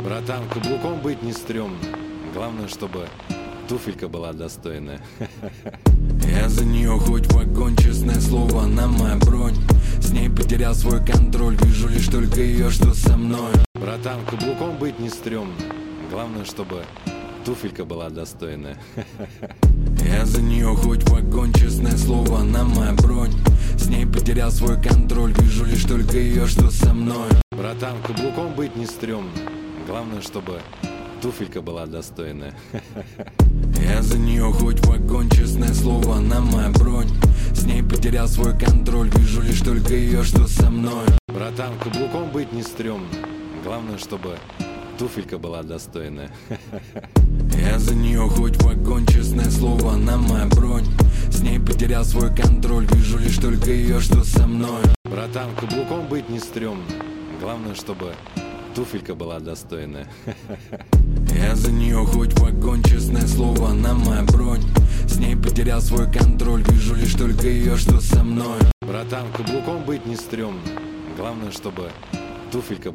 Братан, каблуком быть не стрёмно. Главное, чтобы туфелька была достойная. Я за нее хоть в огонь, честное слово, она моя бронь. С ней потерял свой контроль, вижу лишь только ее, что со мной. Братан, каблуком быть не стрёмно. Главное, чтобы туфелька была достойная. Я за нее хоть в огонь, честное слово, она моя бронь. С ней потерял свой контроль, вижу лишь только ее, что со мной. Братан, каблуком быть не стрёмно. Главное, чтобы туфелька была достойная. Я за нее хоть в огонь, честное слово, она моя бронь. С ней потерял свой контроль, вижу лишь только ее, что со мной. Братан, каблуком быть не стрёмно. Главное, чтобы туфелька была достойная. Я за нее хоть в огонь, честное слово, она моя бронь. С ней потерял свой контроль, вижу лишь только ее, что со мной. Братан, каблуком быть не стрёмно. Главное, чтобы туфелька была достойная. Я за нее хоть в огонь, честное слово, она моя бронь. С ней потерял свой контроль, вижу лишь только ее, что со мной. Братан, каблуком быть не стрёмно. Главное, чтобы туфелька была